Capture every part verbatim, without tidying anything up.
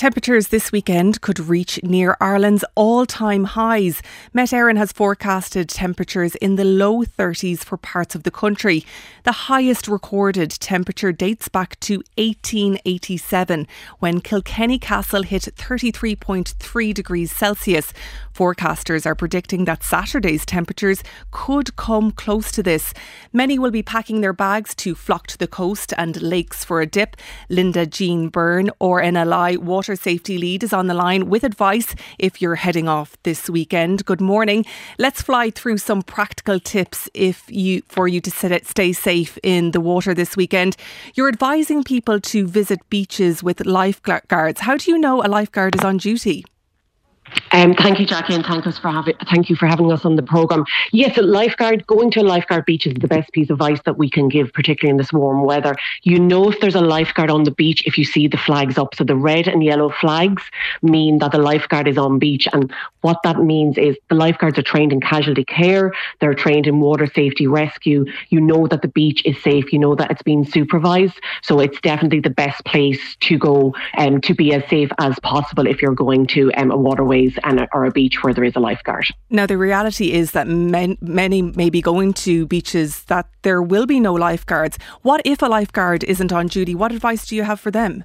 Temperatures this weekend could reach near Ireland's all-time highs. Met Éireann has forecasted temperatures in the low thirties for parts of the country. The highest recorded temperature dates back to eighteen eighty-seven, when Kilkenny Castle hit thirty-three point three degrees Celsius. Forecasters are predicting that Saturday's temperatures could come close to this. Many will be packing their bags to flock to the coast and lakes for a dip. Linda Jean Byrne, R N L I Water Safety Lead, is on the line with advice if you're heading off this weekend. Good morning. Let's fly through some practical tips if you for you to stay safe in the water this weekend. You're advising people to visit beaches with lifeguards. How do you know a lifeguard is on duty? Um, thank you, Jackie, and thank us for having thank you for having us on the programme. Yes, a lifeguard, going to a lifeguard beach is the best piece of advice that we can give, particularly in this warm weather. You know if there's a lifeguard on the beach if you see the flags up. So the red and yellow flags mean that the lifeguard is on beach, and what that means is the lifeguards are trained in casualty care, they're trained in water safety rescue. You know that the beach is safe, you know that it's being supervised, so it's definitely the best place to go um, to be as safe as possible if you're going to um, a waterway and a, or a beach where there is a lifeguard. Now, the reality is that men, many may be going to beaches that there will be no lifeguards. What if a lifeguard isn't on duty? What advice do you have for them?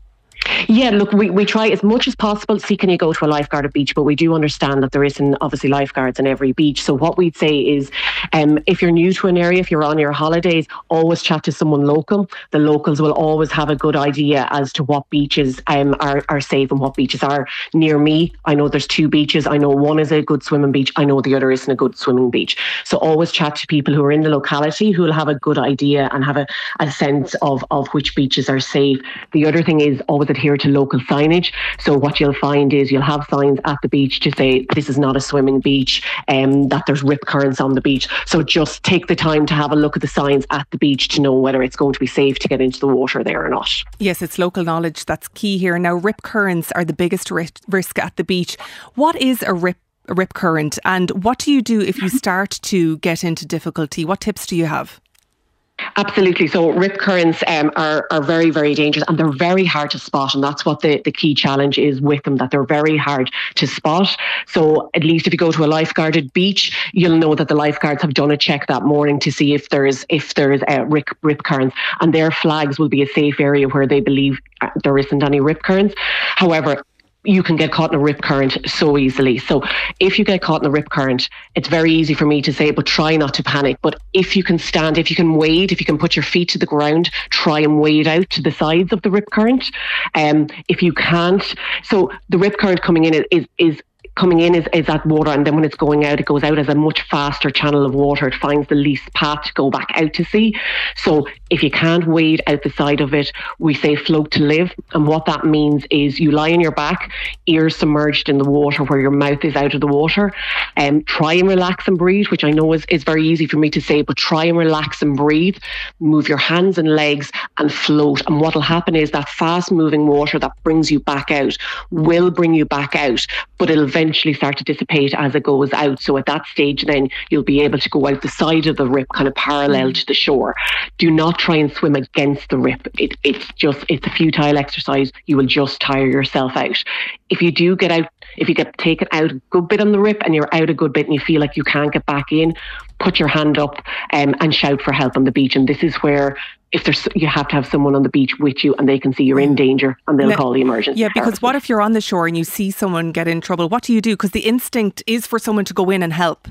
Yeah, look, we, we try as much as possible. See, can you go to a lifeguard at beach? But we do understand that there isn't obviously lifeguards in every beach. So what we'd say is, um, if you're new to an area, if you're on your holidays, always chat to someone local. The locals will always have a good idea as to what beaches um, are, are safe and what beaches are near me. I know there's two beaches. I know one is a good swimming beach. I know the other isn't a good swimming beach. So always chat to people who are in the locality who will have a good idea and have a, a sense of, of which beaches are safe. The other thing is always adhere to local signage. So what you'll find is you'll have signs at the beach to say this is not a swimming beach, and um, that there's rip currents on the beach. So just take the time to have a look at the signs at the beach to know whether it's going to be safe to get into the water there or not. Yes, it's local knowledge that's key here. Now, rip currents are the biggest risk at the beach. What is a rip a rip current, and what do you do if you start to get into difficulty? What tips do you have? Absolutely. So rip currents um, are, are very, very dangerous, and they're very hard to spot. And that's what the, the key challenge is with them, that they're very hard to spot. So at least if you go to a lifeguarded beach, you'll know that the lifeguards have done a check that morning to see if there's if there's uh, rip, rip currents, and their flags will be a safe area where they believe there isn't any rip currents. However, you can get caught in a rip current so easily. So if you get caught in a rip current, it's very easy for me to say, but try not to panic. But if you can stand, if you can wade, if you can put your feet to the ground, try and wade out to the sides of the rip current. Um, if you can't, so the rip current coming in is, is, is coming in is, is that water, and then when it's going out, it goes out as a much faster channel of water. It finds the least path to go back out to sea. So if you can't wade out the side of it, we say float to live. And what that means is you lie on your back, ears submerged in the water where your mouth is out of the water, and um, try and relax and breathe, which I know is, is very easy for me to say, but try and relax and breathe. Move your hands and legs and float. And what will happen is that fast moving water that brings you back out will bring you back out, but it'll eventually eventually start to dissipate as it goes out. So at that stage, then you'll be able to go out the side of the rip, kind of parallel to the shore. Do not try and swim against the rip. It, it's just, it's a futile exercise. You will just tire yourself out. If you do get out, if you get taken out a good bit on the rip and you're out a good bit and you feel like you can't get back in, put your hand up um, and shout for help on the beach. And this is where if there's, you have to have someone on the beach with you and they can see you're in danger and they'll now, call the emergency Yeah, because services. What if you're on the shore and you see someone get in trouble? What do you do? Because the instinct is for someone to go in and help.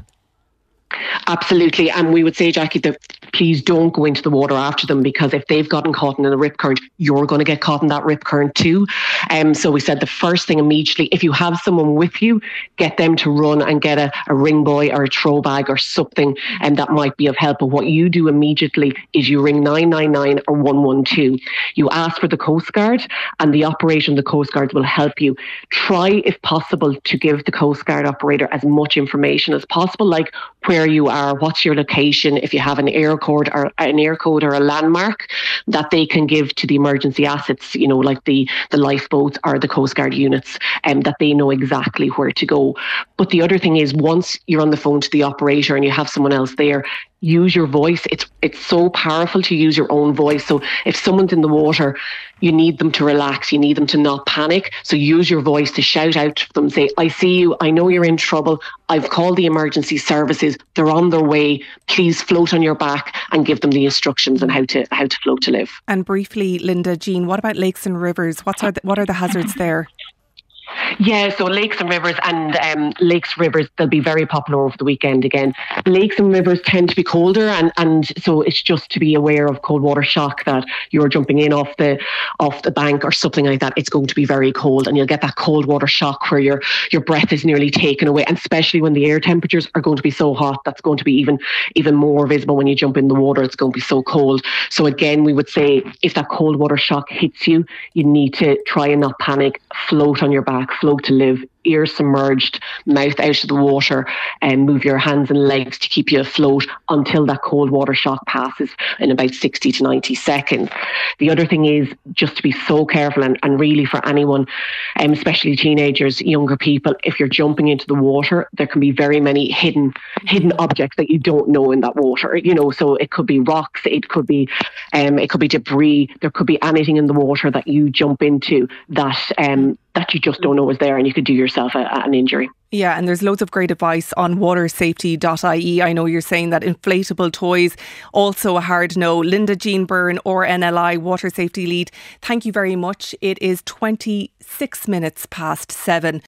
Absolutely. And we would say, Jackie, that please don't go into the water after them, because if they've gotten caught in a rip current, you're going to get caught in that rip current too. Um, so we said the first thing immediately, if you have someone with you, get them to run and get a, a ring buoy or a throw bag or something, and that might be of help. But what you do immediately is you ring nine nine nine or one one two. You ask for the Coast Guard, and the operator and the Coast Guard will help you. Try, if possible, to give the Coast Guard operator as much information as possible, like where you are, what's your location, if you have an air code or an air code or a landmark that they can give to the emergency assets, you know, like the, the lifeboats or the Coast Guard units, and um, that they know exactly where to go. But the other thing is, once you're on the phone to the operator and you have someone else there, use your voice. It's it's so powerful to use your own voice. So if someone's in the water, you need them to relax. You need them to not panic. So use your voice to shout out to them. Say, I see you. I know you're in trouble. I've called the emergency services. They're on their way. Please float on your back, and give them the instructions on how to how to float to live. And briefly, Linda, Jean, what about lakes and rivers? What's are the, what are the hazards there? Yeah, so lakes and rivers and um, lakes, rivers, they'll be very popular over the weekend again. Lakes and rivers tend to be colder, and, and so it's just to be aware of cold water shock, that you're jumping in off the off the bank or something like that. It's going to be very cold, and you'll get that cold water shock where your your breath is nearly taken away, and especially when the air temperatures are going to be so hot, that's going to be even even more visible when you jump in the water. It's going to be so cold. So again, we would say if that cold water shock hits you, you need to try and not panic, float on your back, float to live, ears submerged, mouth out of the water, and move your hands and legs to keep you afloat until that cold water shock passes in about sixty to ninety seconds. The other thing is just to be so careful, and, and really for anyone, um, especially teenagers, younger people, if you're jumping into the water, there can be very many hidden hidden objects that you don't know in that water. You know, so it could be rocks, it could be um, it could be debris, there could be anything in the water that you jump into that um, that you just don't know is there, and you could do yourself a, an injury. Yeah, and there's loads of great advice on water safety dot I E. I know you're saying that inflatable toys, also a hard no. Linda Jean Byrne, R N L I Water Safety Lead, thank you very much. It is twenty-six minutes past seven.